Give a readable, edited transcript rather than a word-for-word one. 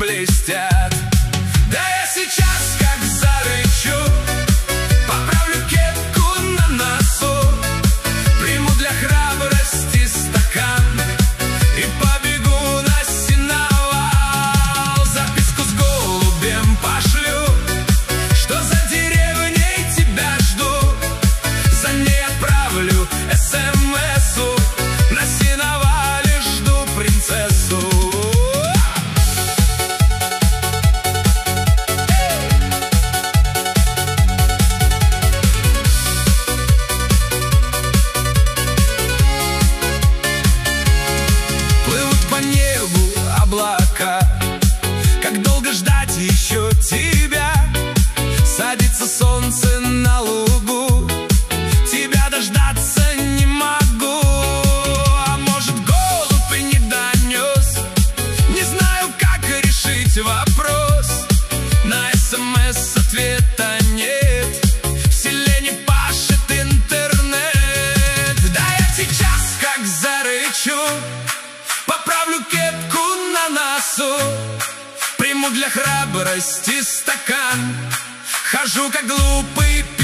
блестят. Да я сейчас как зарычу, поправлю кепку на носу, приму для храбрости стакан и побегу на сеновал. Записку с голубем пошлю, что за деревней тебя жду. За ней отправлю СМС-у, на сеновале жду принцессу. Облака, как долго ждать еще тебя? Садится солнце на лугу, тебя дождаться не могу. А может, голубь и не донес? Не знаю, как решить вопрос. На СМС ответа нет, в селе не пашет интернет. Да я сейчас как зарычу, поправлю кепку на носу, приму для храбрости стакан, хожу как глупый